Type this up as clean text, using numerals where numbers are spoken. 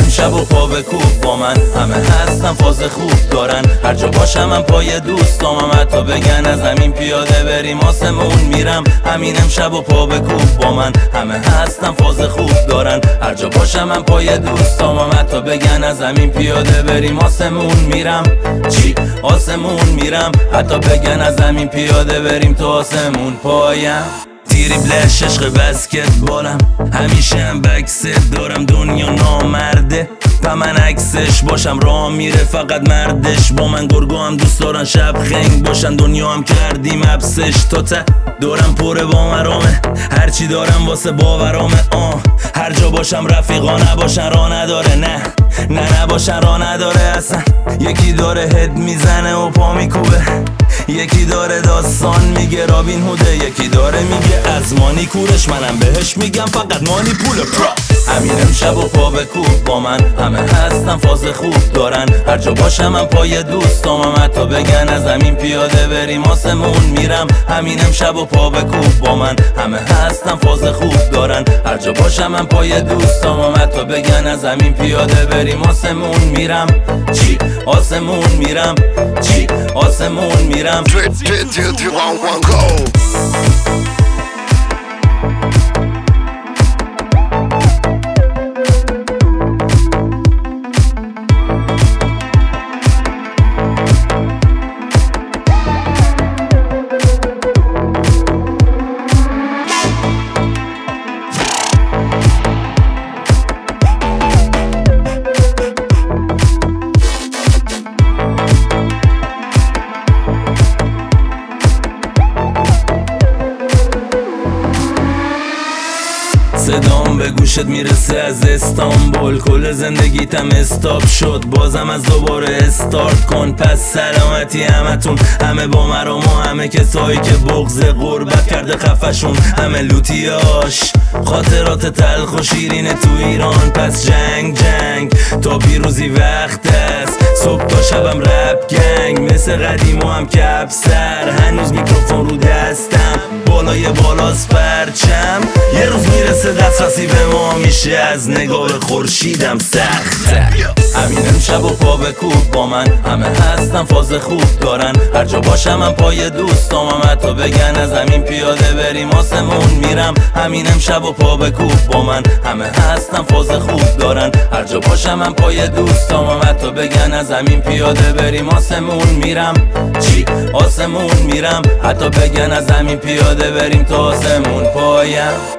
امشب و پا به کوب با من، همه هستن فاز خوب دارن، هر جا باشم من پای دوستامم، حتی بگن از همین پیاده بریم آسمون میرم. همین امشب و پا به کوب با من، همه هستن فاز خوب دارن، هر جا باشم من پای دوستامم، حتی بگن از همین پیاده بریم آسمون میرم. چی؟ آسمون میرم، حتی بگن از همین پیاده بریم تو آسمون پایم. تریبلش عشق بسکتبالم، همیشه هم بکست دارم، دنیا نامرده و من عکسش باشم، راه میره فقط مردش با من، گرگو هم دوست دارن شب خنگ باشن، دنیا هم کردیم حبسش تا ته، دورم پره با مرامه، هرچی دارم واسه باورامه. هر جا باشم رفیقا نباشن راه نداره، نه نباشن راه نداره اصلا. یکی داره هد میزنه و پا میکوبه، یکی داره داستان میگه رابین هوده، یکی داره میگه از مانی کورش، منم بهش میگم فقط مانی پول پرا. همین امشب و پا به کوب با من، همه هستن فاز خوب دارن، هر جا باشم من پای دوستامم، حتی بگن از همین پیاده بریم آسمون میرم. همین امشب و پا به کوب با من، همه هستن فاز خوب دارن، هر جا باشم من پای دوستامم، حتی بگن از همین پیاده بریم آسمون میرم. چی؟ آسمون میرم. چی؟ آسمون میرم. 3, 2, 1, 1, go. صدام به گوشت میرسه از استانبول، کل زندگیتم استاپ شد، بازم از دوباره استارت کن. پس سلامتی همتون، همه با مرام و همه کسایی که بغض غربت کرده خفشون، همه لوتیاش خاطرات تلخ و شیرین تو ایران. پس جنگ تا پیروزی وقت است، صبح تا شبم رپ گنگ، مثل قدیم و هم کپ سر، هنوز میکروفون رو دستم، بالای بالاست پرچم، یه روز میرسه دسترسی به ما، میشه از نگاه خورشیدم سخت. همین امشب و پا به کوب با من، همه هستن فاز خوب دارن، هر جا باشم من پای دوستامم، حتی بگن از همین پیاده بریم آسمون میرم. همین امشب و پا به کوب با من، همه هستن فاز خوب دارن، هر جا باشم من پای دوستامم، حتی بگن از همین پیاده بریم آسمون میرم. چی؟ آسمون میرم، حتی بگن از همین پیاده بریم تا آسمون پایم.